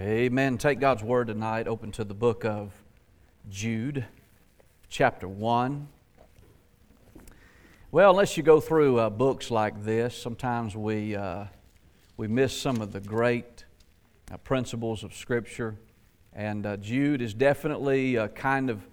Amen. Take God's Word tonight, open to the book of Jude, chapter 1. Well, unless you go through books like this, sometimes we miss some of the great principles of Scripture. And Jude is definitely a kind of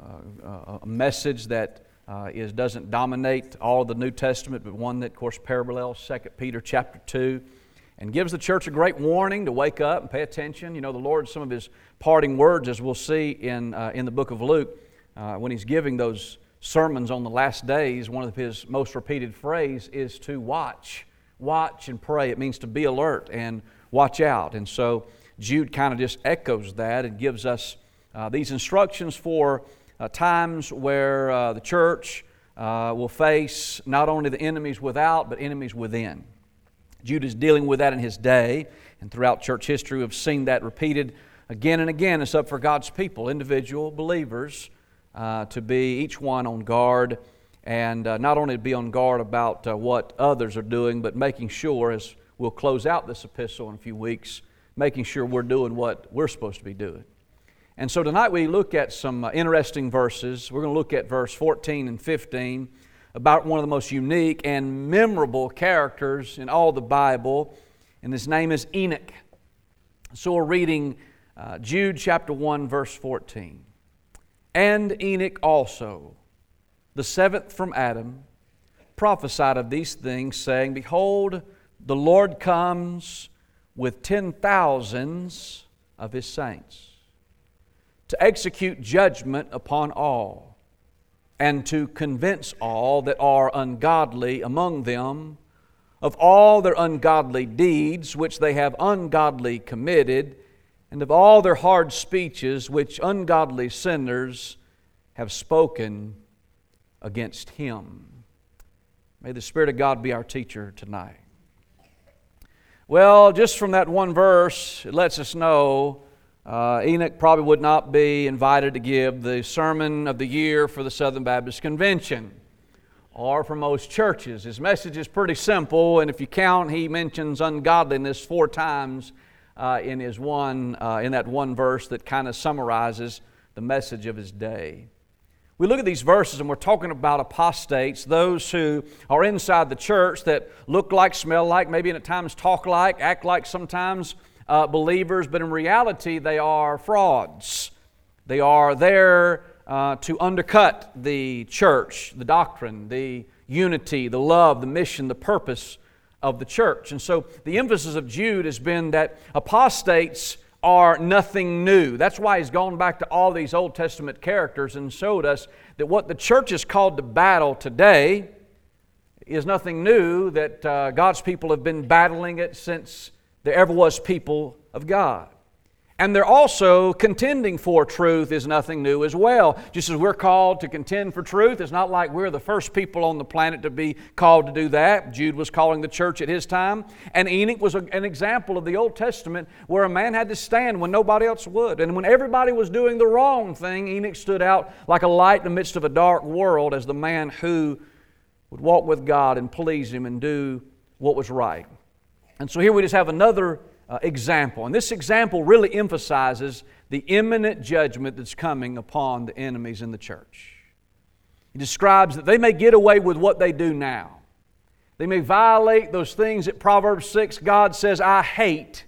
a message that doesn't dominate all of the New Testament, but one that, of course, parallels 2 Peter chapter 2. And gives the church a great warning to wake up and pay attention. You know, the Lord, some of His parting words, as we'll see in the book of Luke, when He's giving those sermons on the last days, one of His most repeated phrases is to watch. Watch and pray. It means to be alert and watch out. And so Jude kind of just echoes that and gives us these instructions for times where the church will face not only the enemies without, but enemies within. Jude is dealing with that in his day, and throughout church history we've seen that repeated again and again. It's up for God's people, individual believers, to be each one on guard, and not only to be on guard about what others are doing, but making sure, as we'll close out this epistle in a few weeks, making sure we're doing what we're supposed to be doing. And so tonight we look at some interesting verses. We're going to look at verse 14 and 15, about one of the most unique and memorable characters in all the Bible, and his name is Enoch. So we're reading Jude chapter 1, verse 14. And Enoch also, the seventh from Adam, prophesied of these things, saying, Behold, the Lord comes with 10,000s of His saints, to execute judgment upon all, and to convince all that are ungodly among them of all their ungodly deeds which they have ungodly committed, and of all their hard speeches which ungodly sinners have spoken against Him. May the Spirit of God be our teacher tonight. Well, just from that one verse, it lets us know Enoch probably would not be invited to give the sermon of the year for the Southern Baptist Convention or for most churches. His message is pretty simple, and if you count, he mentions ungodliness 4 times in that one verse that kind of summarizes the message of his day. We look at these verses and we're talking about apostates, those who are inside the church that look like, smell like, maybe at times talk like, act like sometimes believers, but in reality they are frauds. They are there to undercut the church, the doctrine, the unity, the love, the mission, the purpose of the church. And so the emphasis of Jude has been that apostates are nothing new. That's why he's gone back to all these Old Testament characters and showed us that what the church is called to battle today is nothing new, that God's people have been battling it since there ever was people of God. And they're also contending for truth is nothing new as well. Just as we're called to contend for truth, it's not like we're the first people on the planet to be called to do that. Jude was calling the church at his time. And Enoch was an example of the Old Testament where a man had to stand when nobody else would. And when everybody was doing the wrong thing, Enoch stood out like a light in the midst of a dark world as the man who would walk with God and please Him and do what was right. And so here we just have another example. And this example really emphasizes the imminent judgment that's coming upon the enemies in the church. He describes that they may get away with what they do now. They may violate those things that Proverbs 6, God says, I hate.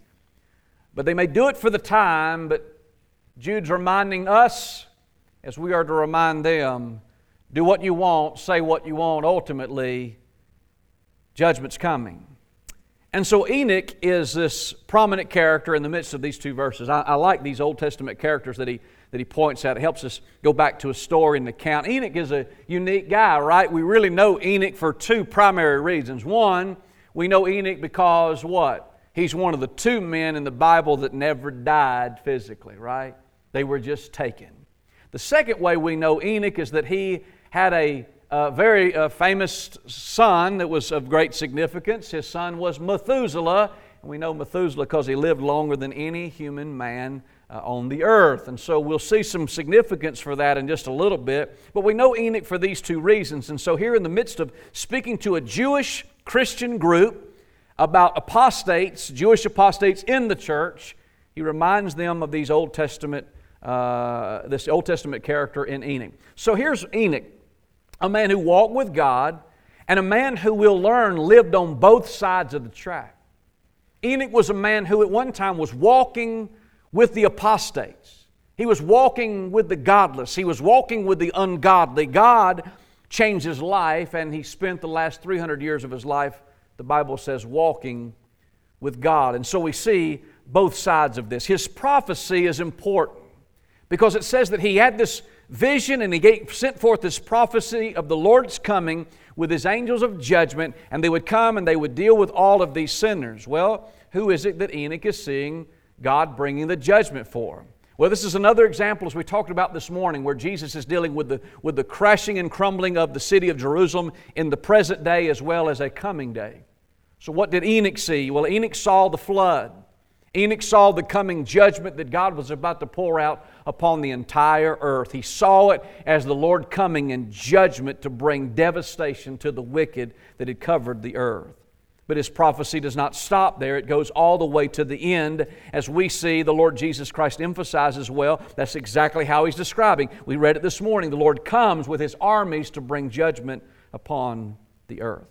But they may do it for the time, but Jude's reminding us, as we are to remind them, do what you want, say what you want. Ultimately, judgment's coming. And so Enoch is this prominent character in the midst of these 2 verses. I like these Old Testament characters that he points out. It helps us go back to a story and account. Enoch is a unique guy, right? We really know Enoch for 2 primary reasons. One, we know Enoch because what? He's one of the 2 men in the Bible that never died physically, right? They were just taken. The second way we know Enoch is that he had a very famous son that was of great significance. His son was Methuselah. And we know Methuselah because he lived longer than any human man on the earth. And so we'll see some significance for that in just a little bit. But we know Enoch for these 2 reasons. And so here in the midst of speaking to a Jewish Christian group about apostates, Jewish apostates in the church, He reminds them of these Old Testament, this Old Testament character in Enoch. So here's Enoch, a man who walked with God, and a man who we'll learn lived on both sides of the track. Enoch was a man who at one time was walking with the apostates. He was walking with the godless. He was walking with the ungodly. God changed his life, and he spent the last 300 years of his life, the Bible says, walking with God. And so we see both sides of this. His prophecy is important because it says that he had this vision and he sent forth this prophecy of the Lord's coming with His angels of judgment, and they would come and they would deal with all of these sinners. Well, who is it that Enoch is seeing God bringing the judgment for? Well, this is another example, as we talked about this morning, where Jesus is dealing with the crashing and crumbling of the city of Jerusalem in the present day as well as a coming day. So what did Enoch see? Well, Enoch saw the flood. Enoch saw the coming judgment that God was about to pour out upon the entire earth. He saw it as the Lord coming in judgment to bring devastation to the wicked that had covered the earth. But his prophecy does not stop there. It goes all the way to the end. As we see, the Lord Jesus Christ emphasizes, well, that's exactly how He's describing. We read it this morning. The Lord comes with His armies to bring judgment upon the earth.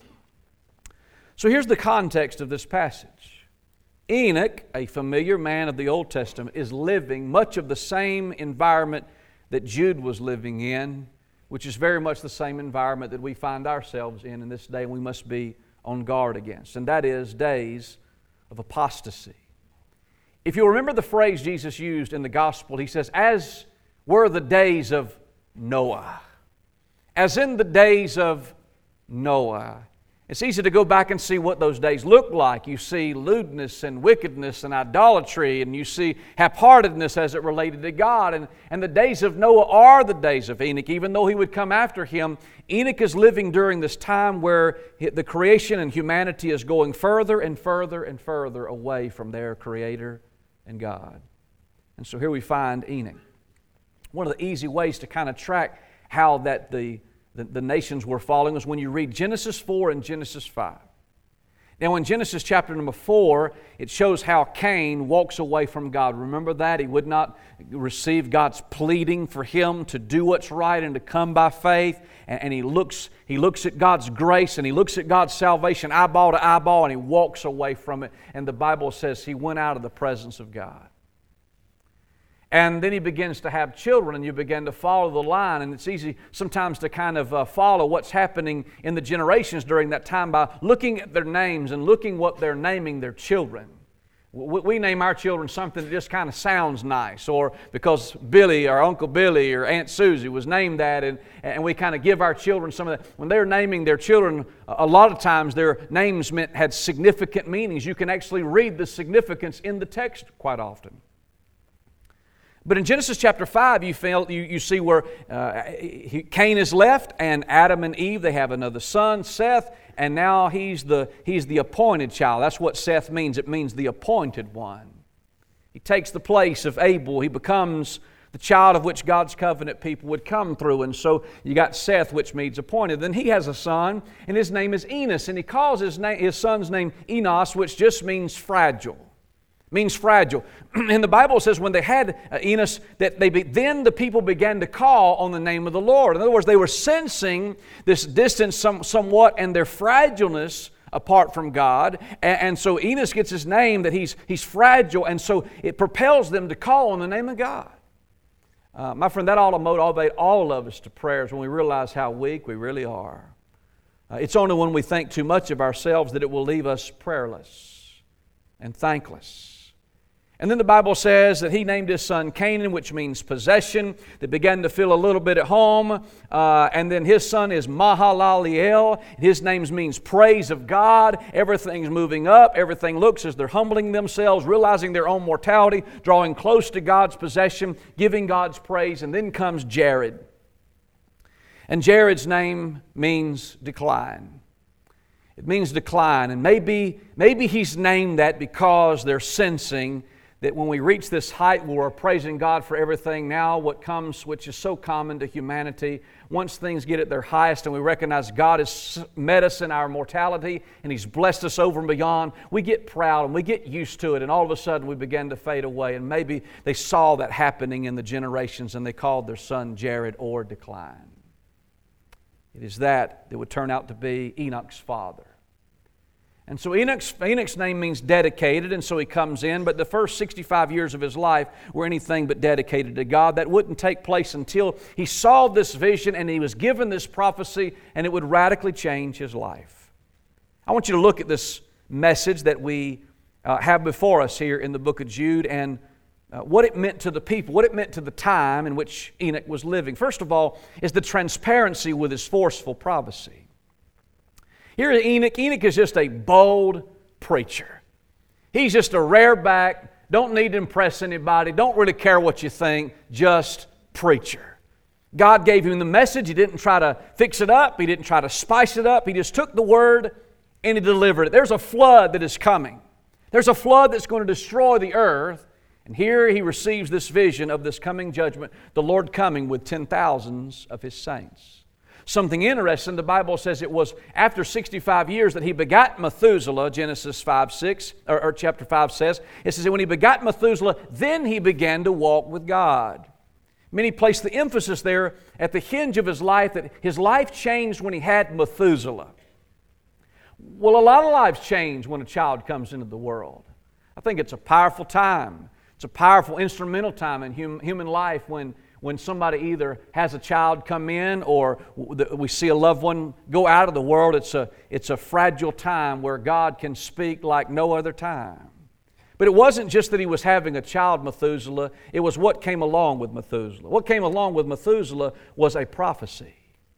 So here's the context of this passage. Enoch, a familiar man of the Old Testament, is living much of the same environment that Jude was living in, which is very much the same environment that we find ourselves in this day, and we must be on guard against, and that is days of apostasy. If you'll remember the phrase Jesus used in the gospel, He says, as were the days of Noah. As in the days of Noah. It's easy to go back and see what those days look like. You see lewdness and wickedness and idolatry, and you see half-heartedness as it related to God. And the days of Noah are the days of Enoch. Even though he would come after him, Enoch is living during this time where the creation and humanity is going further and further and further away from their Creator and God. And so here we find Enoch. One of the easy ways to kind of track how that the nations were falling was when you read Genesis 4 and Genesis 5. Now in Genesis chapter number 4, it shows how Cain walks away from God. Remember that? He would not receive God's pleading for him to do what's right and to come by faith. And he looks at God's grace and he looks at God's salvation eyeball to eyeball, and he walks away from it. And the Bible says he went out of the presence of God. And then he begins to have children, and you begin to follow the line. And it's easy sometimes to kind of follow what's happening in the generations during that time by looking at their names and looking what they're naming their children. We name our children something that just kind of sounds nice, or because Billy or Uncle Billy or Aunt Susie was named that, and we kind of give our children some of that. When they're naming their children, a lot of times their names had significant meanings. You can actually read the significance in the text quite often. But in Genesis chapter 5, you see where Cain is left, and Adam and Eve, they have another son, Seth, and now he's the appointed child. That's what Seth means. It means the appointed one. He takes the place of Abel. He becomes the child of which God's covenant people would come through. And so you got Seth, which means appointed. Then he has a son, and his name is Enos, and he calls his son's name Enos, which just means fragile. Means fragile. And the Bible says when they had Enos, that then the people began to call on the name of the Lord. In other words, they were sensing this distance somewhat and their fragileness apart from God. And so Enos gets his name, that he's fragile, and so it propels them to call on the name of God. My friend, that ought to motivate all of us to prayers when we realize how weak we really are. It's only when we think too much of ourselves that it will leave us prayerless and thankless. And then the Bible says that he named his son Canaan, which means possession. They began to feel a little bit at home. And then his son is Mahalaleel. His name means praise of God. Everything's moving up. Everything looks as they're humbling themselves, realizing their own mortality, drawing close to God's possession, giving God's praise. And then comes Jared. And Jared's name means decline. It means decline. And maybe he's named that because they're sensing that when we reach this height where we're praising God for everything, now what comes, which is so common to humanity, once things get at their highest and we recognize God has met us in our mortality and He's blessed us over and beyond, we get proud and we get used to it, and all of a sudden we begin to fade away. And maybe they saw that happening in the generations and they called their son Jared, or decline. It is that would turn out to be Enoch's father. And so Enoch's name means dedicated, and so he comes in, but the first 65 years of his life were anything but dedicated to God. That wouldn't take place until he saw this vision and he was given this prophecy, and it would radically change his life. I want you to look at this message that we have before us here in the book of Jude, and what it meant to the people, what it meant to the time in which Enoch was living. First of all is the transparency with his forceful prophecy. Here Enoch is just a bold preacher. He's just a rare back, don't need to impress anybody, don't really care what you think, just preacher. God gave him the message. He didn't try to fix it up. He didn't try to spice it up. He just took the word and he delivered it. There's a flood that is coming. There's a flood that's going to destroy the earth. And here he receives this vision of this coming judgment, the Lord coming with 10,000s of His saints. Something interesting, the Bible says it was after 65 years that he begot Methuselah. Genesis 5:6, or chapter 5 says, it says that when he begot Methuselah, then he began to walk with God. Many place the emphasis there at the hinge of his life, that his life changed when he had Methuselah. Well, a lot of lives change when a child comes into the world. I think it's a powerful time. It's a powerful instrumental time in human life when somebody either has a child come in or we see a loved one go out of the world. It's a fragile time where God can speak like no other time. But it wasn't just that he was having a child, Methuselah. It was what came along with Methuselah. What came along with Methuselah was a prophecy.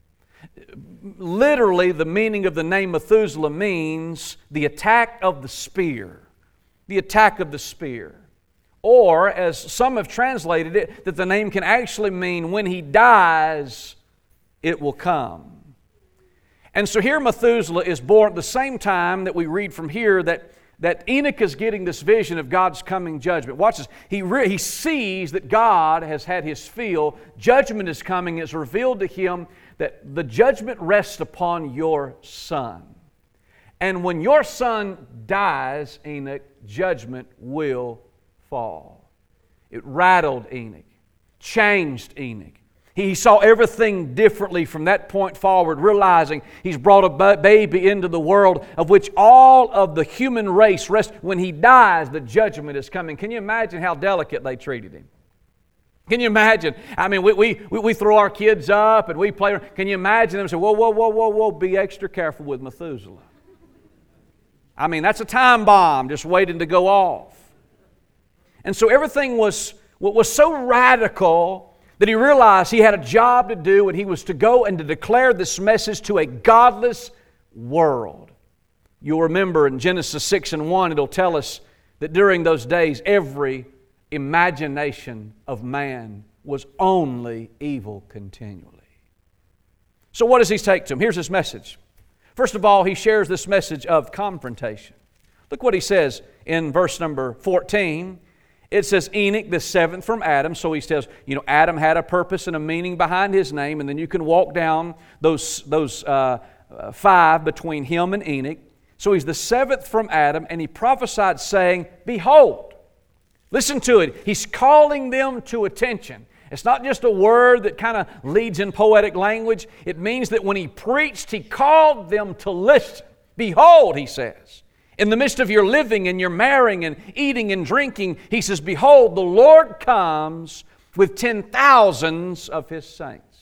Literally, the meaning of the name Methuselah means the attack of the spear. The attack of the spear. Or, as some have translated it, that the name can actually mean when he dies, it will come. And so here Methuselah is born at the same time that we read from here that Enoch is getting this vision of God's coming judgment. Watch this. He sees that God has had his fill. Judgment is coming. It's revealed to him that the judgment rests upon your son. And when your son dies, Enoch, judgment will fall. It rattled Enoch, changed Enoch. He saw everything differently from that point forward, realizing he's brought a baby into the world of which all of the human race rests. When he dies, the judgment is coming. Can you imagine how delicate they treated him? Can you imagine? I mean, we throw our kids up and we play. Can you imagine them say, whoa, be extra careful with Methuselah. I mean, that's a time bomb just waiting to go off. And so everything was so radical that he realized he had a job to do, and he was to go and to declare this message to a godless world. You'll remember in Genesis 6:1, it'll tell us that during those days, every imagination of man was only evil continually. So what does he take to him? Here's his message. First of all, he shares this message of confrontation. Look what he says in verse number 14. It says, Enoch, the seventh from Adam. So he says, Adam had a purpose and a meaning behind his name, and then you can walk down those five between him and Enoch. So he's the seventh from Adam, and he prophesied saying, behold. Listen to it. He's calling them to attention. It's not just a word that kind of leads in poetic language. It means that when he preached, he called them to listen. Behold, he says. In the midst of your living and your marrying and eating and drinking, he says, behold, the Lord comes with 10,000s of His saints.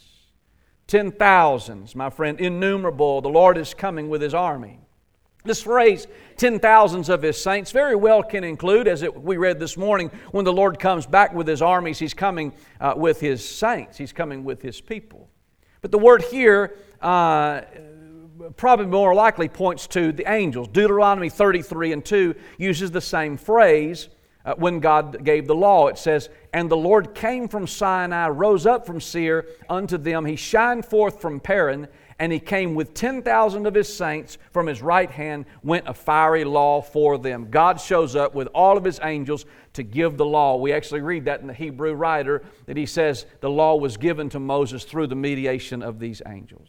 10,000s, my friend, innumerable. The Lord is coming with His army. This phrase, 10,000s of His saints, very well can include, as we read this morning, when the Lord comes back with His armies, He's coming with His saints. He's coming with His people. But the word here probably more likely points to the angels. Deuteronomy 33:2 uses the same phrase when God gave the law. It says, and the Lord came from Sinai, rose up from Seir unto them. He shined forth from Paran, and He came with 10,000 of His saints. From His right hand went a fiery law for them. God shows up with all of His angels to give the law. We actually read that in the Hebrew writer, that he says the law was given to Moses through the mediation of these angels.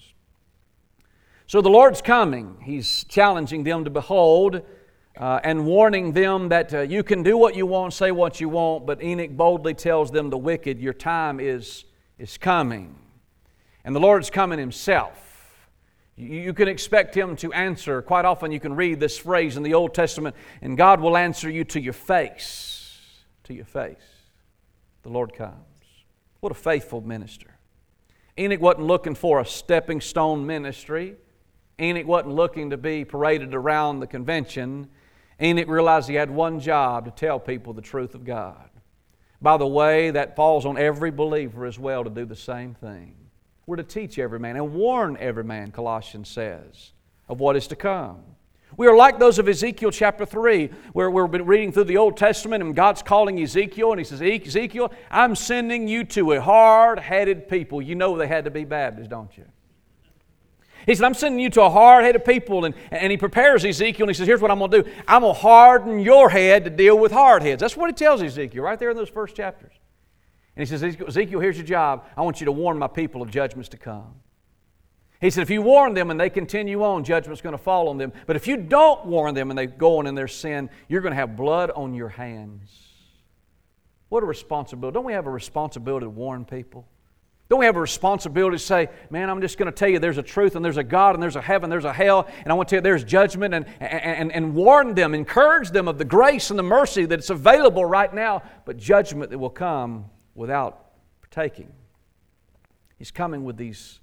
So the Lord's coming. He's challenging them to behold and warning them that you can do what you want, say what you want, but Enoch boldly tells them, the wicked, your time is coming. And the Lord's coming Himself. You can expect Him to answer. Quite often you can read this phrase in the Old Testament, and God will answer you to your face. To your face. The Lord comes. What a faithful minister. Enoch wasn't looking for a stepping stone ministry. Enoch wasn't looking to be paraded around the convention. Enoch realized he had one job: to tell people the truth of God. By the way, that falls on every believer as well to do the same thing. We're to teach every man and warn every man, Colossians says, of what is to come. We are like those of Ezekiel chapter 3, where we've been reading through the Old Testament and God's calling Ezekiel, and He says, Ezekiel, I'm sending you to a hard-headed people. You know they had to be Baptists, don't you? He said, I'm sending you to a hard-headed people, and He prepares Ezekiel, and He says, here's what I'm going to do. I'm going to harden your head to deal with hard heads. That's what He tells Ezekiel right there in those first chapters. And He says, Ezekiel, here's your job. I want you to warn my people of judgments to come. He said, if you warn them and they continue on, judgment's going to fall on them. But if you don't warn them and they go on in their sin, you're going to have blood on your hands. What a responsibility. Don't we have a responsibility to warn people? Don't we have a responsibility to say, man, I'm just going to tell you there's a truth and there's a God and there's a heaven, there's a hell, and I want to tell you there's judgment, and warn them, encourage them of the grace and the mercy that's available right now, but judgment that will come without partaking. He's coming with these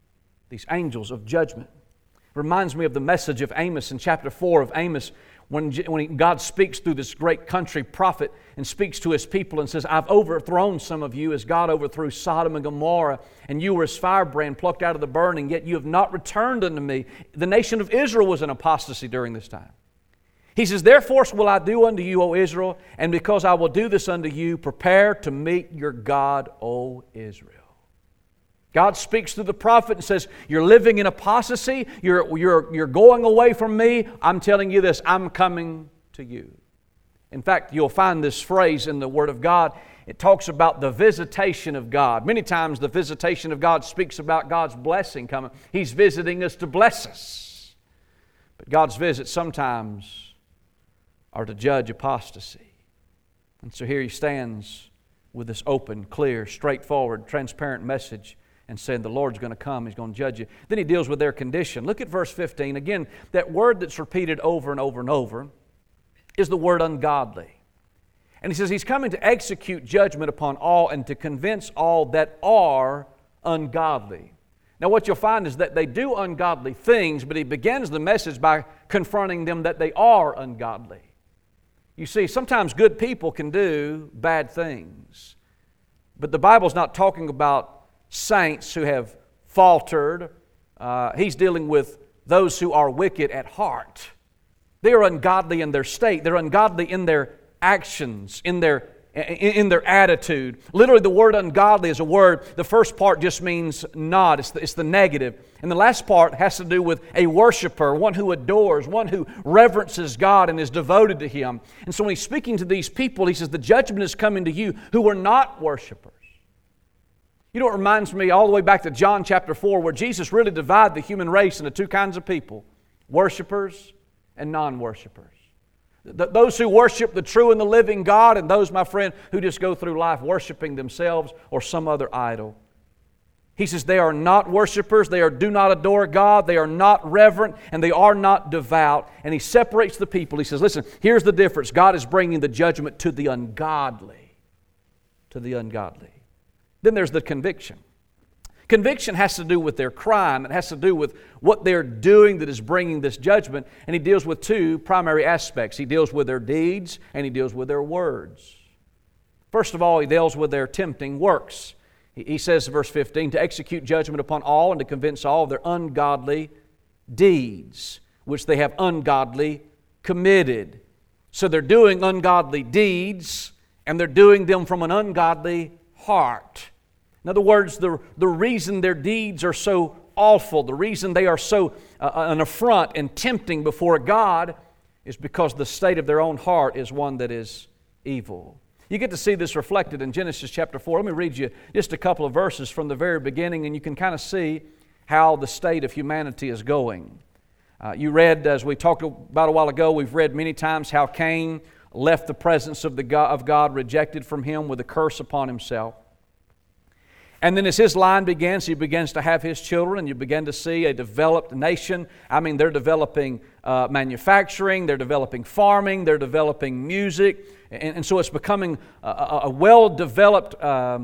angels of judgment. It reminds me of the message of Amos in chapter 4 of Amos, when God speaks through this great country prophet and speaks to His people and says, I've overthrown some of you as God overthrew Sodom and Gomorrah, and you were as firebrand plucked out of the burning, yet you have not returned unto me. The nation of Israel was in apostasy during this time. He says, therefore will I do unto you, O Israel, and because I will do this unto you, prepare to meet your God, O Israel. God speaks through the prophet and says, you're living in apostasy, you're going away from me. I'm telling you this, I'm coming to you. In fact, you'll find this phrase in the Word of God. It talks about the visitation of God. Many times the visitation of God speaks about God's blessing coming. He's visiting us to bless us. But God's visits sometimes are to judge apostasy. And so here He stands with this open, clear, straightforward, transparent message and saying the Lord's going to come, He's going to judge you. Then He deals with their condition. Look at verse 15. Again, that word that's repeated over and over and over is the word ungodly. And He says He's coming to execute judgment upon all and to convince all that are ungodly. Now what you'll find is that they do ungodly things, but He begins the message by confronting them that they are ungodly. You see, sometimes good people can do bad things. But the Bible's not talking about saints who have faltered. He's dealing with those who are wicked at heart. They are ungodly in their state. They're ungodly in their actions, in their attitude. Literally, the word ungodly is a word. The first part just means not. It's the negative. And the last part has to do with a worshiper, one who adores, one who reverences God and is devoted to Him. And so when He's speaking to these people, He says, the judgment is coming to you who are not worshipers. You know, it reminds me all the way back to John chapter 4, where Jesus really divided the human race into two kinds of people, worshipers and non-worshipers. Those who worship the true and the living God, and those, my friend, who just go through life worshiping themselves or some other idol. He says they are not worshipers, they do not adore God, they are not reverent, and they are not devout. And He separates the people. He says, listen, here's the difference. God is bringing the judgment to the ungodly. To the ungodly. Then there's the conviction. Conviction has to do with their crime. It has to do with what they're doing that is bringing this judgment. And He deals with two primary aspects. He deals with their deeds and He deals with their words. First of all, He deals with their tempting works. He says, verse 15, to execute judgment upon all and to convince all of their ungodly deeds, which they have ungodly committed. So they're doing ungodly deeds, and they're doing them from an ungodly heart. In other words, the reason their deeds are so awful, the reason they are so an affront and tempting before God is because the state of their own heart is one that is evil. You get to see this reflected in Genesis chapter 4. Let me read you just a couple of verses from the very beginning, and you can kind of see how the state of humanity is going. You read, as we talked about a while ago, we've read many times how Cain left the presence of God, rejected from Him with a curse upon himself. And then as his line begins, he begins to have his children, and you begin to see a developed nation. I mean, they're developing manufacturing, they're developing farming, they're developing music, and so it's becoming a well-developed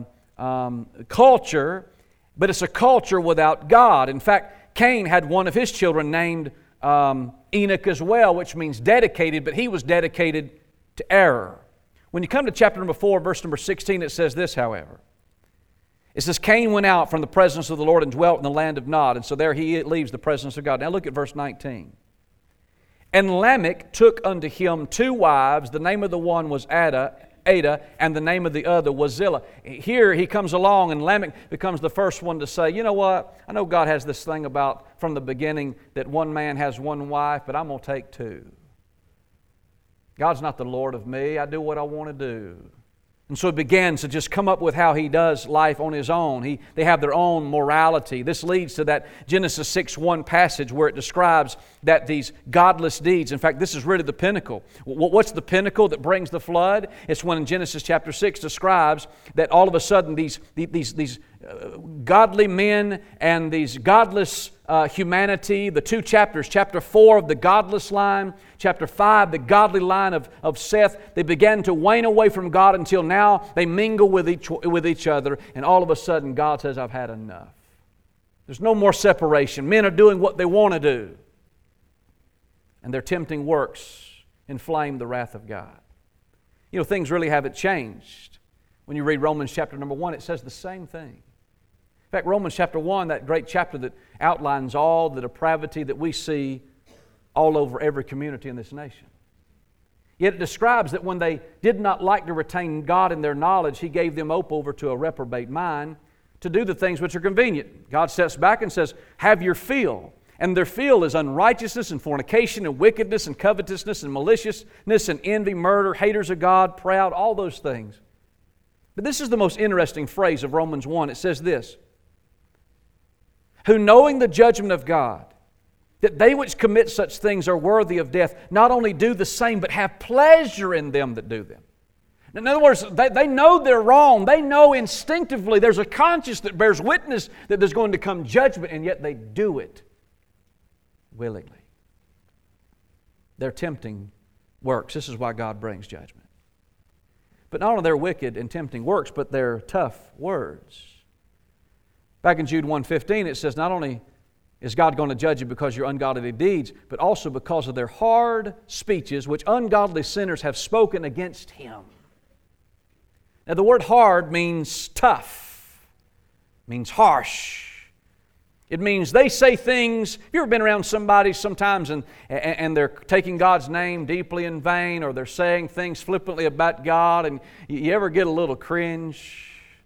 culture, but it's a culture without God. In fact, Cain had one of his children named Enoch as well, which means dedicated, but he was dedicated to error. When you come to chapter number 4, verse number 16, it says this, however. It says, Cain went out from the presence of the Lord and dwelt in the land of Nod. And so there he leaves the presence of God. Now look at verse 19. And Lamech took unto him 2 wives. The name of the one was Ada, and the name of the other was Zillah. Here he comes along, and Lamech becomes the first one to say, you know what? I know God has this thing about from the beginning that one man has one wife, but I'm going to take 2. God's not the Lord of me. I do what I want to do. And so he begins to just come up with how he does life on his own. They have their own morality. This leads to that Genesis 6:1 passage where it describes that these godless deeds, in fact, this is really the pinnacle. What's the pinnacle that brings the flood? It's when in Genesis chapter 6 describes that all of a sudden these godly men and these godless humanity, the 2 chapters, chapter 4 of the godless line, chapter 5, the godly line of Seth, they began to wane away from God until now they mingle with each other, and all of a sudden God says, I've had enough. There's no more separation. Men are doing what they want to do, and their tempting works inflame the wrath of God. You know, things really haven't changed. When you read Romans chapter number 1, it says the same thing. In fact, Romans chapter 1, that great chapter that outlines all the depravity that we see all over every community in this nation. Yet it describes that when they did not like to retain God in their knowledge, He gave them over to a reprobate mind to do the things which are convenient. God steps back and says, have your fill. And their fill is unrighteousness and fornication and wickedness and covetousness and maliciousness and envy, murder, haters of God, proud, all those things. But this is the most interesting phrase of Romans 1. It says this, who knowing the judgment of God, that they which commit such things are worthy of death, not only do the same, but have pleasure in them that do them. In other words, they know they're wrong. They know instinctively there's a conscience that bears witness that there's going to come judgment, and yet they do it willingly. Their tempting works. This is why God brings judgment. But not only their wicked and tempting works, but their tough words. Back in Jude 1:15, it says, not only is God going to judge you because of your ungodly deeds, but also because of their hard speeches, which ungodly sinners have spoken against Him. Now, the word hard means tough, means harsh. It means they say things. Have you ever been around somebody sometimes and they're taking God's name deeply in vain, or they're saying things flippantly about God, and you ever get a little cringe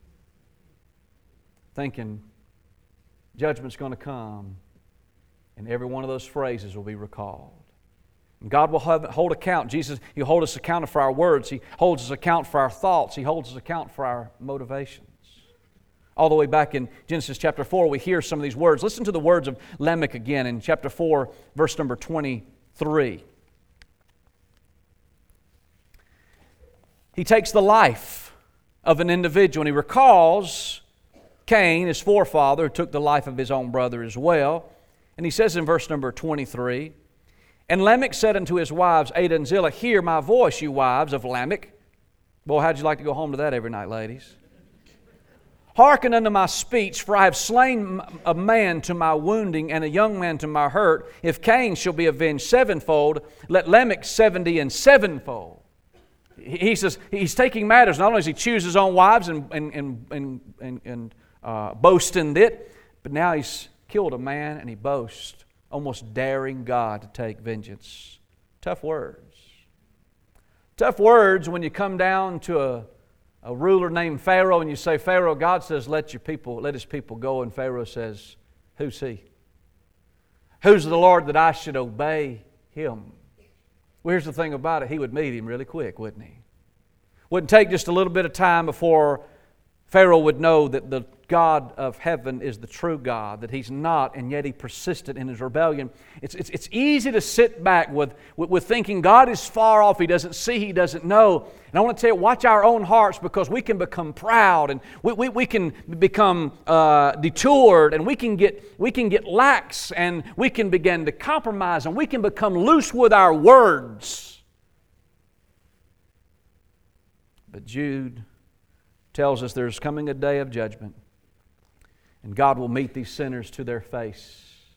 thinking judgment's going to come and every one of those phrases will be recalled? And God will hold account. Jesus, He'll hold us accountable for our words. He holds us account for our thoughts. He holds us account for our motivations. All the way back in Genesis chapter 4, we hear some of these words. Listen to the words of Lamech again in chapter 4, verse number 23. He takes the life of an individual, and he recalls Cain, his forefather, who took the life of his own brother as well. And he says in verse number 23, and Lamech said unto his wives, Ada and Zillah, hear my voice, you wives of Lamech. Boy, how'd you like to go home to that every night, ladies? Hearken unto my speech, for I have slain a man to my wounding and a young man to my hurt. If Cain shall be avenged sevenfold, let Lamech 70 and sevenfold. He says he's taking matters. Not only does he choose his own wives and boast in it, but now he's killed a man and he boasts, almost daring God to take vengeance. Tough words. Tough words when you come down to a ruler named Pharaoh and you say, Pharaoh, God says let His people go, and Pharaoh says, who's He? Who's the Lord that I should obey Him? Well, here's the thing about it. He would meet him really quick, wouldn't he? Wouldn't take just a little bit of time before Pharaoh would know that the God of heaven is the true God, that He's not, and yet he persisted in his rebellion. It's easy to sit back with thinking God is far off, He doesn't see, He doesn't know. And I want to tell you, watch our own hearts, because we can become proud, and we can become detoured, and we can get lax, and we can begin to compromise, and we can become loose with our words. But Jude tells us there's coming a day of judgment, and God will meet these sinners to their face.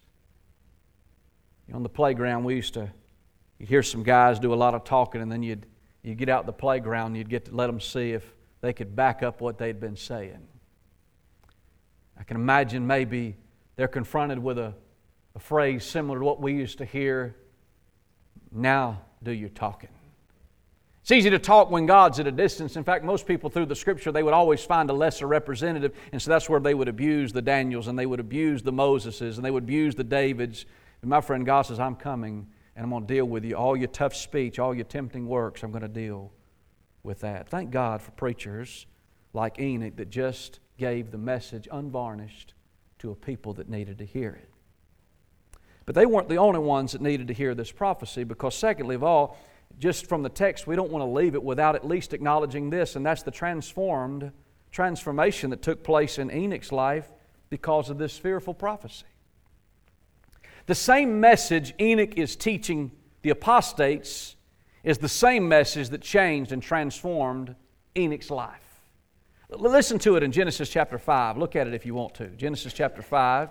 On the playground, you'd hear some guys do a lot of talking, and then you'd get out the playground and you'd get to let them see if they could back up what they'd been saying. I can imagine maybe they're confronted with a phrase similar to what we used to hear, "Now do your talking." It's easy to talk when God's at a distance. In fact, most people through the Scripture, they would always find a lesser representative, and so that's where they would abuse the Daniels, and they would abuse the Moseses, and they would abuse the Davids. And my friend, God says, "I'm coming, and I'm going to deal with you. All your tough speech, all your tempting works, I'm going to deal with that." Thank God for preachers like Enoch that just gave the message unvarnished to a people that needed to hear it. But they weren't the only ones that needed to hear this prophecy, because secondly of all, just from the text, we don't want to leave it without at least acknowledging this, and that's the transformation that took place in Enoch's life because of this fearful prophecy. The same message Enoch is teaching the apostates is the same message that changed and transformed Enoch's life. Listen to it in Genesis chapter 5. Look at it if you want to. Genesis chapter 5,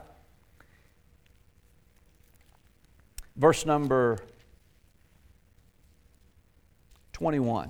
verse number 21.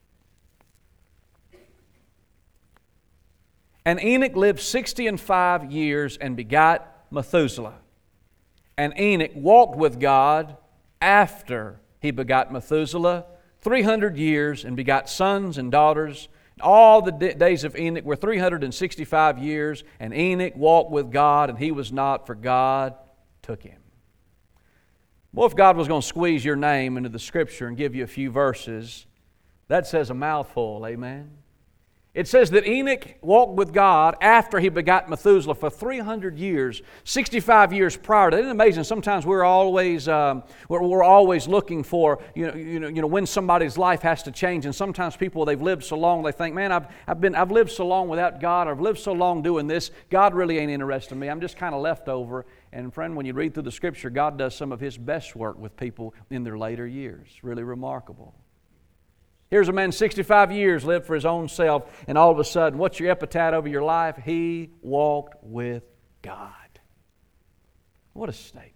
"And Enoch lived 65 years and begot Methuselah. And Enoch walked with God after he begot Methuselah 300 years and begot sons and daughters. All the days of Enoch were 365 years, and Enoch walked with God, and he was not, for God took him." Well, if God was going to squeeze your name into the Scripture and give you a few verses, that says a mouthful, amen? It says that Enoch walked with God after he begot Methuselah for 300 years, 65 years prior to that. Isn't it amazing? Sometimes we're always looking for when somebody's life has to change, and sometimes people, they've lived so long, they think, "Man, I've lived so long without God, or I've lived so long doing this, God really ain't interested in me. I'm just kind of left over." And friend, when you read through the Scripture, God does some of His best work with people in their later years. Really remarkable. Here's a man 65 years, lived for his own self, and all of a sudden, what's your epitaph over your life? He walked with God. What a statement.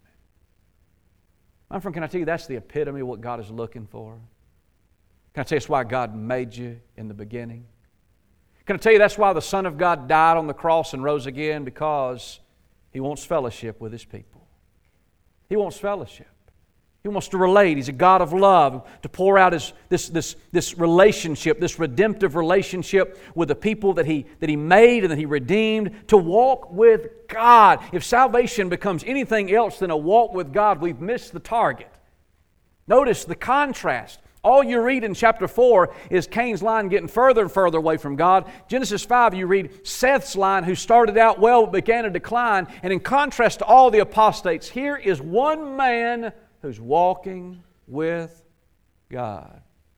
My friend, can I tell you that's the epitome of what God is looking for? Can I tell you that's why God made you in the beginning? Can I tell you that's why the Son of God died on the cross and rose again? Because He wants fellowship with His people. He wants fellowship. He wants to relate. He's a God of love, to pour out this relationship, this redemptive relationship with the people that He made and that He redeemed, to walk with God. If salvation becomes anything else than a walk with God, we've missed the target. Notice the contrast. All you read in chapter 4 is Cain's line getting further and further away from God. Genesis 5, you read Seth's line, who started out well but began to decline. And in contrast to all the apostates, here is one man who's walking with God.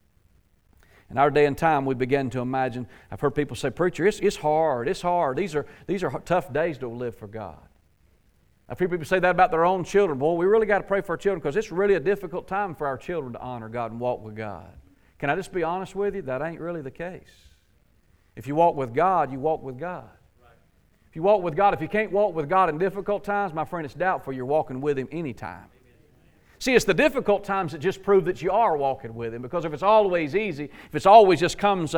In our day and time, we begin to imagine, I've heard people say, "Preacher, it's hard. These are tough days to live for God." I've heard people say that about their own children. Boy, we really got to pray for our children, because it's really a difficult time for our children to honor God and walk with God. Can I just be honest with you? That ain't really the case. If you walk with God, you walk with God. If you walk with God, if you can't walk with God in difficult times, my friend, it's doubtful you're walking with Him anytime. See, it's the difficult times that just prove that you are walking with Him, because if it's always easy, if it's always just comes,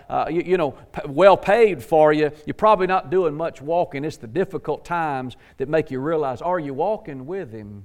well paid for you, you're probably not doing much walking. It's the difficult times that make you realize, are you walking with Him?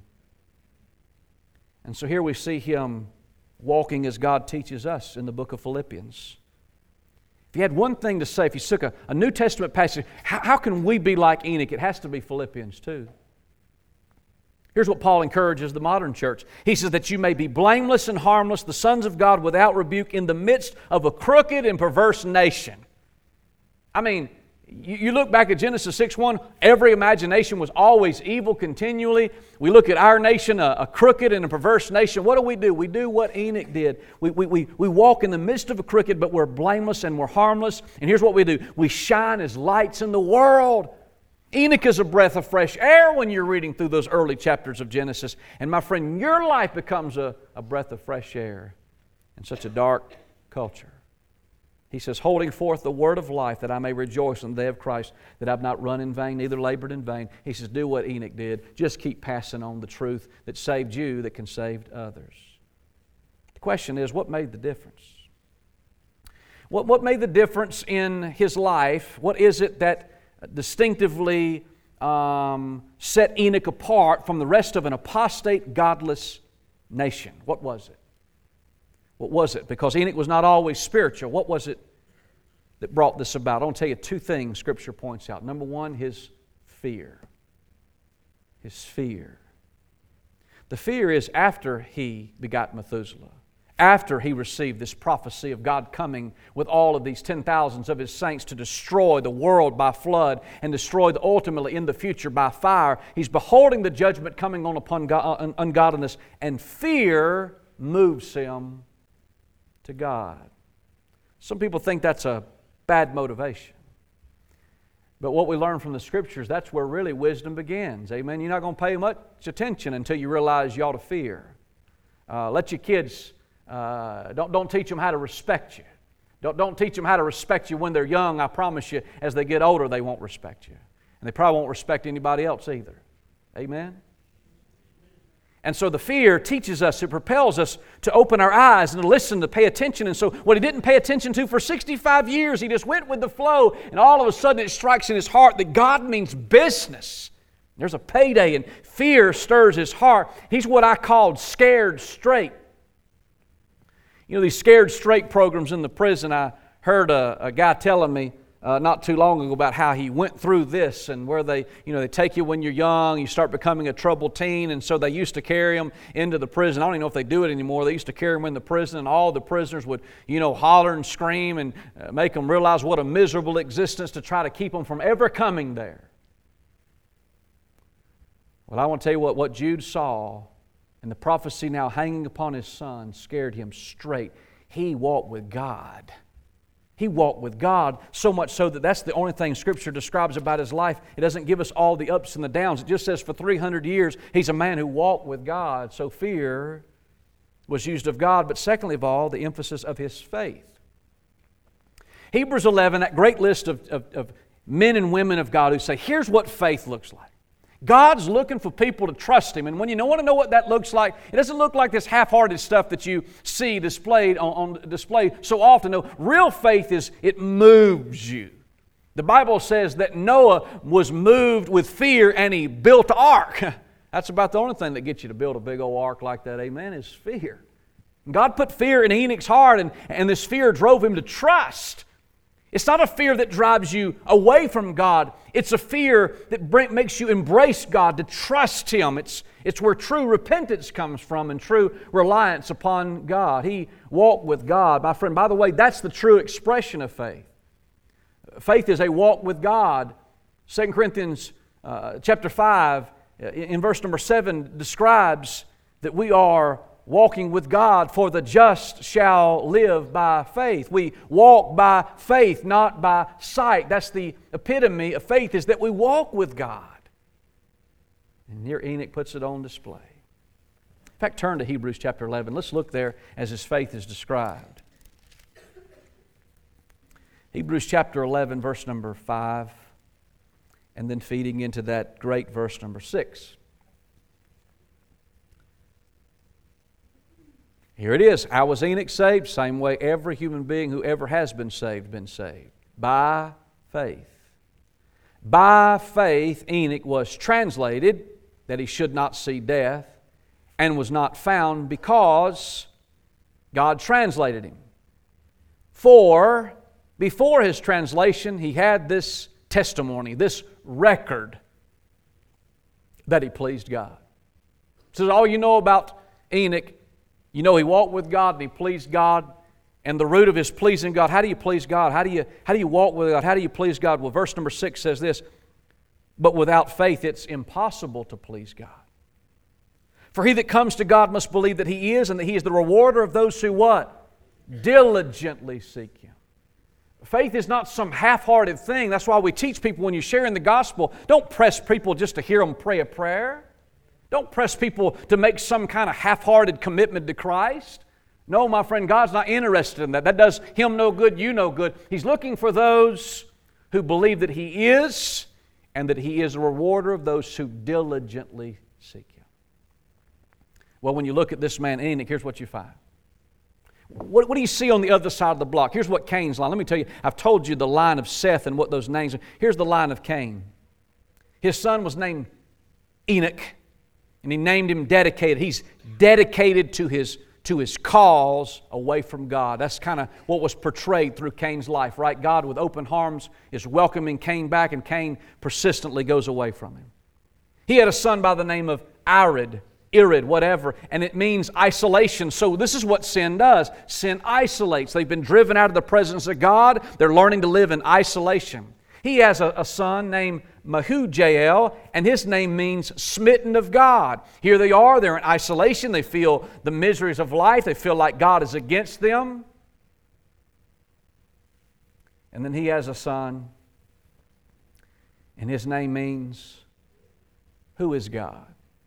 And so here we see him walking as God teaches us in the book of Philippians. If you had one thing to say, if you took a New Testament passage, how can we be like Enoch? It has to be Philippians 2. Here's what Paul encourages the modern church. He says that you may be blameless and harmless, the sons of God without rebuke in the midst of a crooked and perverse nation. I mean, you look back at Genesis 6:1, every imagination was always evil continually. We look at our nation, a crooked and a perverse nation. What do? We do what Enoch did. We walk in the midst of a crooked, but we're blameless and we're harmless. And here's what we do. We shine as lights in the world. Enoch is a breath of fresh air when you're reading through those early chapters of Genesis. And my friend, your life becomes a breath of fresh air in such a dark culture. He says, holding forth the word of life, that I may rejoice in the day of Christ, that I've not run in vain, neither labored in vain. He says, do what Enoch did. Just keep passing on the truth that saved you, that can save others. The question is, what made the difference? What made the difference in his life? What is it that distinctively set Enoch apart from the rest of an apostate, godless nation? What was it? What was it? Because Enoch was not always spiritual. What was it that brought this about? I want to tell you two things Scripture points out. Number one, his fear. His fear. The fear is after he begot Methuselah, after he received this prophecy of God coming with all of these 10,000s of His saints to destroy the world by flood and destroy ultimately in the future by fire. He's beholding the judgment coming on upon ungodliness, and fear moves him to God. Some people think that's a bad motivation. But what we learn from the Scriptures, that's where really wisdom begins. Amen. You're not going to pay much attention until you realize you ought to fear. Let your kids, don't teach them how to respect you. Don't teach them how to respect you when they're young. I promise you, as they get older, they won't respect you. And they probably won't respect anybody else either. Amen. And so the fear teaches us, it propels us to open our eyes and to listen, to pay attention. And so what he didn't pay attention to for 65 years, he just went with the flow, and all of a sudden it strikes in his heart that God means business. There's a payday, and fear stirs his heart. He's what I called scared straight. You know, these scared straight programs in the prison, I heard a guy telling me not too long ago about how he went through this, and where they take you when you're young, you start becoming a troubled teen, and so they used to carry them into the prison. I don't even know if they do it anymore. They used to carry them in the prison, and all the prisoners would, holler and scream and make them realize what a miserable existence to try to keep them from ever coming there. Well, I want to tell you what Jude saw, and the prophecy now hanging upon his son scared him straight. He walked with God. He walked with God, so much so that that's the only thing Scripture describes about his life. It doesn't give us all the ups and the downs. It just says for 300 years, he's a man who walked with God. So fear was used of God, but secondly of all, the emphasis of his faith. Hebrews 11, that great list of men and women of God who say, here's what faith looks like. God's looking for people to trust Him. And when you want to know what that looks like, it doesn't look like this half-hearted stuff that you see displayed on display so often. No, real faith is, it moves you. The Bible says that Noah was moved with fear and he built an ark. That's about the only thing that gets you to build a big old ark like that, amen, is fear. God put fear in Enoch's heart, and this fear drove him to trust. It's not a fear that drives you away from God. It's a fear that makes you embrace God, to trust Him. It's where true repentance comes from and true reliance upon God. He walked with God. My friend, by the way, that's the true expression of faith. Faith is a walk with God. 2 Corinthians chapter 5, in verse number 7, describes that we are walking with God, for the just shall live by faith. We walk by faith, not by sight. That's the epitome of faith, is that we walk with God. And here Enoch puts it on display. In fact, turn to Hebrews chapter 11. Let's look there as his faith is described. Hebrews chapter 11, verse number 5, and then feeding into that great verse number 6. Here it is. How was Enoch saved? Same way every human being who ever has been saved. By faith. By faith Enoch was translated that he should not see death, and was not found because God translated him. For before his translation he had this testimony, this record that he pleased God. Says all you know about Enoch, you know he walked with God and he pleased God. And the root of his pleasing God, how do you please God? How do you walk with God? How do you please God? Well, verse number 6 says this, but without faith it's impossible to please God. For he that comes to God must believe that He is, and that He is the rewarder of those who what? Diligently seek Him. Faith is not some half-hearted thing. That's why we teach people when you're sharing the gospel, don't press people just to hear them pray a prayer. Don't press people to make some kind of half-hearted commitment to Christ. No, my friend, God's not interested in that. That does Him no good, you no good. He's looking for those who believe that He is, and that He is a rewarder of those who diligently seek Him. Well, when you look at this man Enoch, here's what you find. What do you see on the other side of the block? Here's what Cain's line. Let me tell you, I've told you the line of Seth and what those names are. Here's the line of Cain. His son was named Enoch, and he named him dedicated. He's dedicated to his cause away from God. That's kind of what was portrayed through Cain's life, right? God with open arms is welcoming Cain back, and Cain persistently goes away from him. He had a son by the name of Irid, whatever, and it means isolation. So this is what sin does. Sin isolates. They've been driven out of the presence of God. They're learning to live in isolation. He has a son named Mehujael, and his name means smitten of God. Here they are, they're in isolation. They feel the miseries of life. They feel like God is against them. And then he has a son, and his name means, who is God?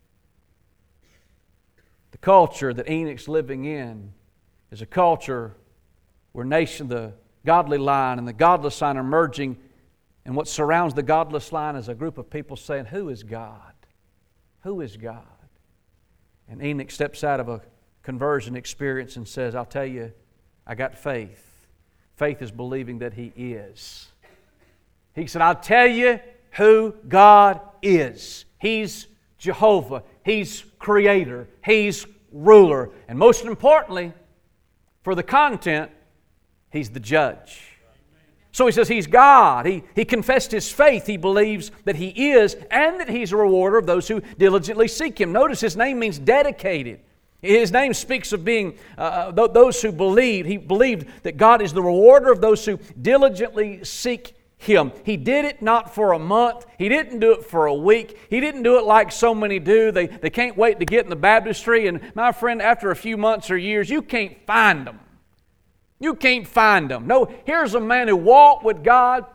The culture that Enoch's living in is a culture where the godly line and the godless line are merging, and what surrounds the godless line is a group of people saying, who is God? Who is God? And Enoch steps out of a conversion experience and says, I'll tell you, I got faith. Faith is believing that He is. He said, I'll tell you who God is. He's Jehovah. He's Creator. He's Ruler. And most importantly, for the content, He's the Judge. So he says He's God. He confessed his faith. He believes that He is, and that He's a rewarder of those who diligently seek Him. Notice his name means dedicated. His name speaks of being those who believe. He believed that God is the rewarder of those who diligently seek Him. He did it not for a month. He didn't do it for a week. He didn't do it like so many do. They can't wait to get in the baptistry. And my friend, after a few months or years, you can't find them. You can't find them. No, here's a man who walked with God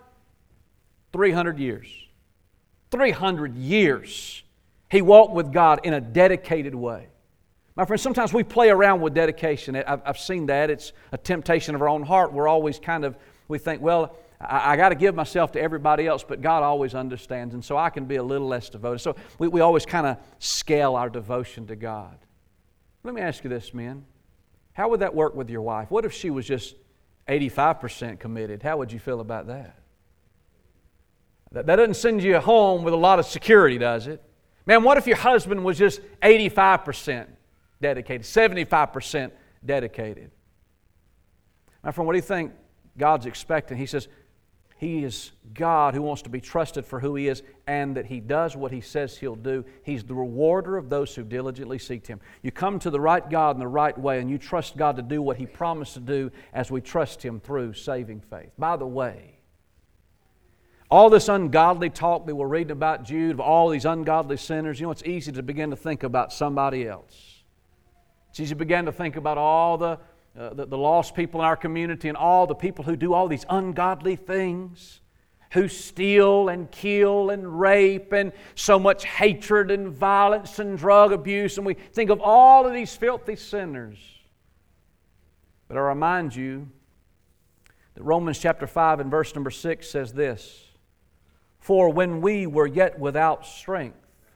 300 years. 300 years. He walked with God in a dedicated way. My friend, sometimes we play around with dedication. I've seen that. It's a temptation of our own heart. We're always we think, well, I got to give myself to everybody else, but God always understands, and so I can be a little less devoted. So we always kind of scale our devotion to God. Let me ask you this, men. How would that work with your wife? What if she was just 85% committed? How would you feel about that? That doesn't send you home with a lot of security, does it? Man, what if your husband was just 85% dedicated, 75% dedicated? My friend, what do you think God's expecting? He says He is God who wants to be trusted for who He is, and that He does what He says He'll do. He's the rewarder of those who diligently seek Him. You come to the right God in the right way, and you trust God to do what He promised to do as we trust Him through saving faith. By the way, all this ungodly talk that we're reading about Jude, of all these ungodly sinners, it's easy to begin to think about somebody else. It's easy to begin to think about all the lost people in our community and all the people who do all these ungodly things, who steal and kill and rape and so much hatred and violence and drug abuse. And we think of all of these filthy sinners. But I remind you that Romans chapter 5 and verse number 6 says this, for when we were yet without strength,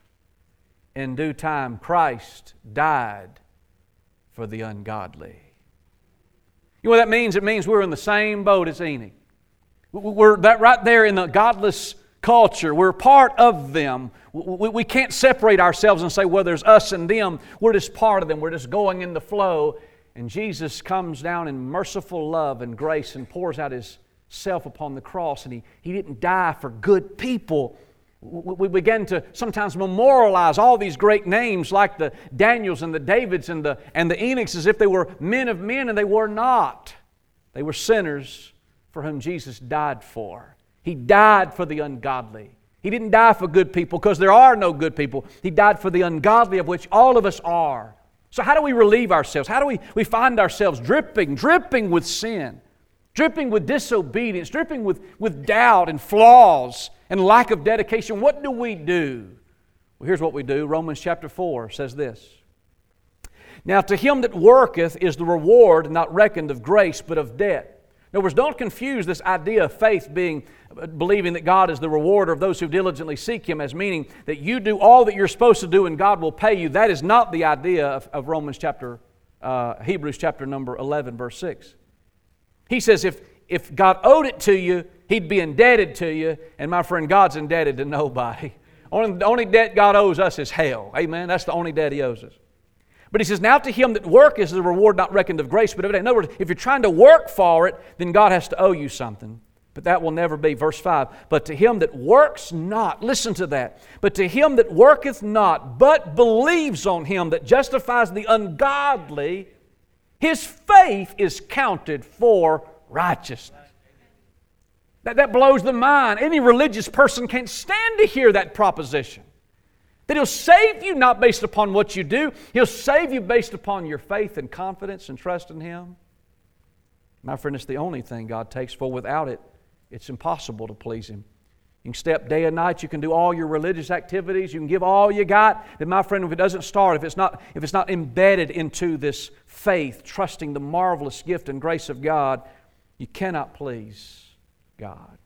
in due time Christ died for the ungodly. You know what that means? It means we're in the same boat as Enoch. We're that right there in the godless culture. We're part of them. We can't separate ourselves and say, well, there's us and them. We're just part of them. We're just going in the flow. And Jesus comes down in merciful love and grace and pours out His self upon the cross. And He didn't die for good people. we begin to sometimes memorialize all these great names like the Daniels and the Davids and the Enochs as if they were men of men, and they were not. They were sinners for whom Jesus died for. He died for the ungodly. He didn't die for good people because there are no good people. He died for the ungodly, of which all of us are. So how do we relieve ourselves? How do we find ourselves dripping with sin, dripping with disobedience, dripping with doubt and flaws and lack of dedication? What do? Well, here's what we do. Romans chapter 4 says this. Now to him that worketh is the reward not reckoned of grace, but of debt. In other words, don't confuse this idea of faith believing that God is the rewarder of those who diligently seek Him as meaning that you do all that you're supposed to do and God will pay you. That is not the idea of Hebrews chapter number 11, verse 6. He says if God owed it to you, He'd be indebted to you, and my friend, God's indebted to nobody. The only debt God owes us is hell. Amen? That's the only debt He owes us. But He says, now to him that work is the reward not reckoned of grace, but of debt. In other words, if you're trying to work for it, then God has to owe you something. But that will never be. Verse 5, but to him that works not, listen to that, but to him that worketh not, but believes on Him that justifies the ungodly, his faith is counted for righteousness. That blows the mind. Any religious person can't stand to hear that proposition. That He'll save you not based upon what you do. He'll save you based upon your faith and confidence and trust in Him. My friend, it's the only thing God takes, for without it, it's impossible to please Him. You can stay up day and night. You can do all your religious activities. You can give all you got. Then, my friend, if it doesn't start, if it's not embedded into this faith, trusting the marvelous gift and grace of God, you cannot please God.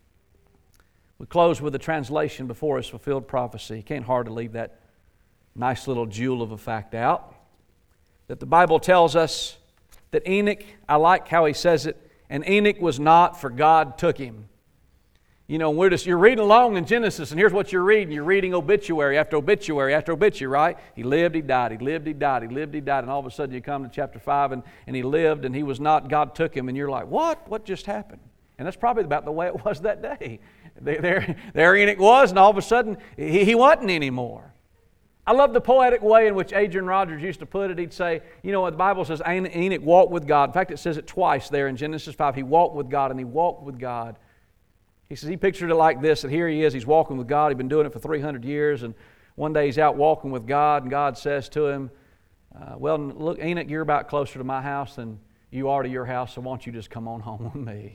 We close with a translation before us, fulfilled prophecy. You can't hardly leave that nice little jewel of a fact out. That the Bible tells us that Enoch, I like how he says it, and Enoch was not, for God took him. You know, you're reading along in Genesis, and here's what you're reading. You're reading obituary after obituary after obituary, right? He lived, he died, he lived, he died, he lived, he died, and all of a sudden you come to chapter 5, and he lived, and he was not, God took him, and you're like, what? What just happened? And that's probably about the way it was that day. There Enoch was, and all of a sudden he wasn't anymore. I love the poetic way in which Adrian Rogers used to put it. He'd say, you know, the Bible says Enoch walked with God. In fact, it says it twice there in Genesis 5. He walked with God, and he walked with God. He says he pictured it like this, that here he is, he's walking with God. He'd been doing it for 300 years, and one day he's out walking with God, and God says to him, well, look, Enoch, you're about closer to my house than you are to your house, so why don't you just come on home with me?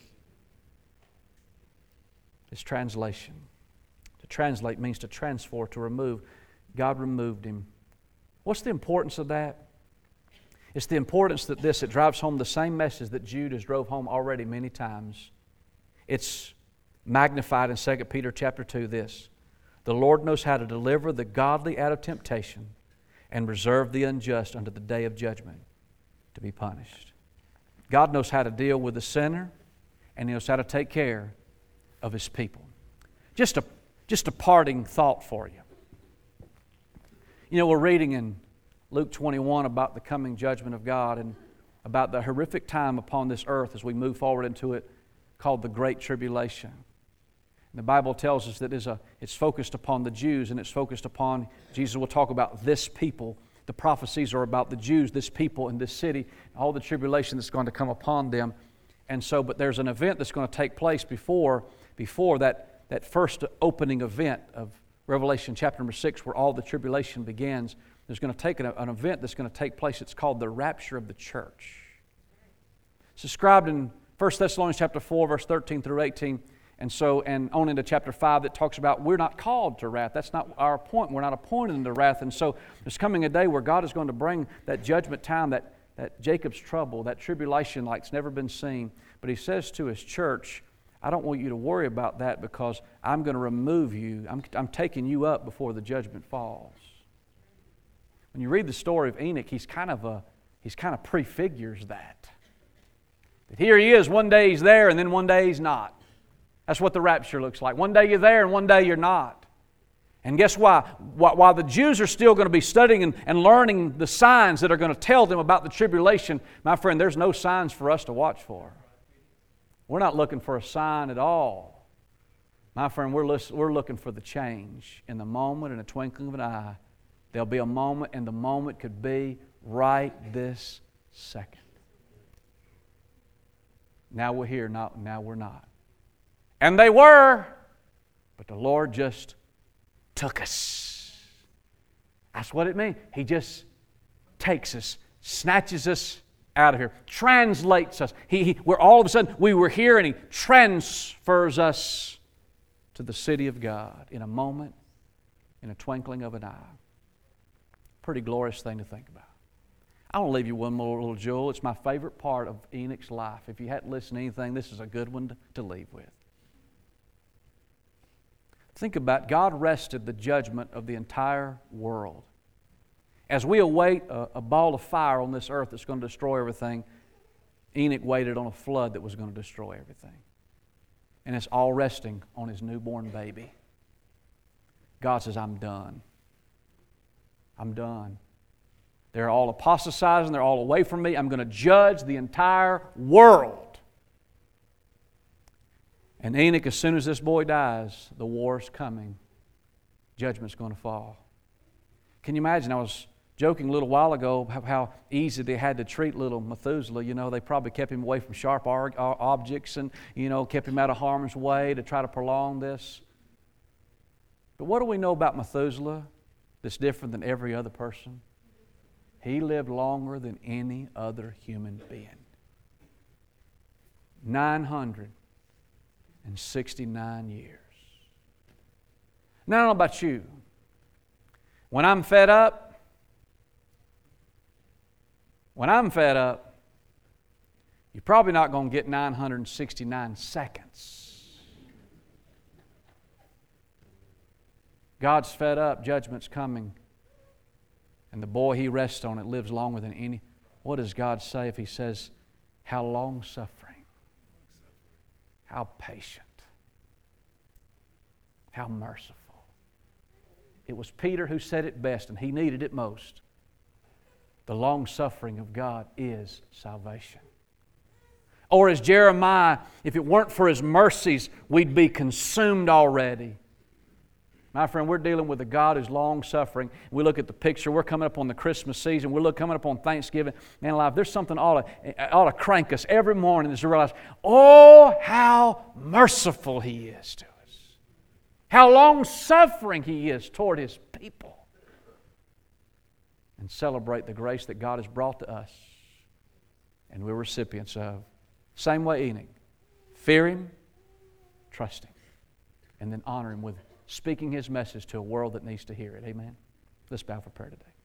It's translation. To translate means to transfer, to remove. God removed him. What's the importance of that? It's the importance that it drives home the same message that Jude has drove home already many times. It's magnified in 2 Peter chapter 2, this. The Lord knows how to deliver the godly out of temptation and reserve the unjust unto the day of judgment to be punished. God knows how to deal with the sinner, and He knows how to take care of His people. Just a parting thought for you. You know, we're reading in Luke 21 about the coming judgment of God and about the horrific time upon this earth as we move forward into it called the Great Tribulation. And the Bible tells us that it's focused upon the Jews, and it's focused upon, Jesus will talk about this people. The prophecies are about the Jews, this people in this city, all the tribulation that's going to come upon them. And so, but there's an event that's going to take place before that first opening event of Revelation chapter number 6, where all the tribulation begins. There's going to take an event that's going to take place. It's called the rapture of the church. It's described in 1 Thessalonians chapter 4, verse 13 through 18. And on into chapter 5 that talks about we're not called to wrath. That's not our appointment. We're not appointed into wrath. And so there's coming a day where God is going to bring that judgment time, that Jacob's trouble, that tribulation like it's never been seen. But He says to His church, I don't want you to worry about that because I'm going to remove you. I'm taking you up before the judgment falls. When you read the story of Enoch, he's kind of prefigures that. That here he is, one day he's there and then one day he's not. That's what the rapture looks like. One day you're there and one day you're not. And guess why? While the Jews are still going to be studying and learning the signs that are going to tell them about the tribulation, my friend, there's no signs for us to watch for. We're not looking for a sign at all. My friend, we're looking for the change in the moment, in a twinkling of an eye. There'll be a moment, and the moment could be right this second. Now we're here, now we're not. And they were, but the Lord just took us. That's what it means. He takes us, snatches us out of here, translates us. We're all of a sudden, we were here, and He transfers us to the city of God in a moment, in a twinkling of an eye. Pretty glorious thing to think about. I want to leave you one more little jewel. It's my favorite part of Enoch's life. If you hadn't listened to anything, this is a good one to leave with. Think about God rested the judgment of the entire world. As we await a ball of fire on this earth that's going to destroy everything, Enoch waited on a flood that was going to destroy everything. And it's all resting on his newborn baby. God says, I'm done. I'm done. They're all apostatizing. They're all away from me. I'm going to judge the entire world. And Enoch, as soon as this boy dies, the war's coming. Judgment's going to fall. Can you imagine? I was joking a little while ago how easy they had to treat little Methuselah. You know, they probably kept him away from sharp objects and, kept him out of harm's way to try to prolong this. But what do we know about Methuselah that's different than every other person? He lived longer than any other human being. 969 years. Now, I don't know about you. When I'm fed up, you're probably not going to get 969 seconds. God's fed up, judgment's coming. And the boy He rests on it lives longer than any. What does God say if He says, how long-suffering, how patient, how merciful? It was Peter who said it best, and he needed it most. The long-suffering of God is salvation. Or as Jeremiah, if it weren't for His mercies, we'd be consumed already. My friend, we're dealing with a God who's long-suffering. We look at the picture. We're coming up on the Christmas season. We're coming up on Thanksgiving. Man alive, there's something ought to crank us every morning is to realize, oh, how merciful He is to us. How long-suffering He is toward His people. And celebrate the grace that God has brought to us and we're recipients of. Same way Enoch. Fear Him, trust Him, and then honor Him with speaking His message to a world that needs to hear it. Amen? Let's bow for prayer today.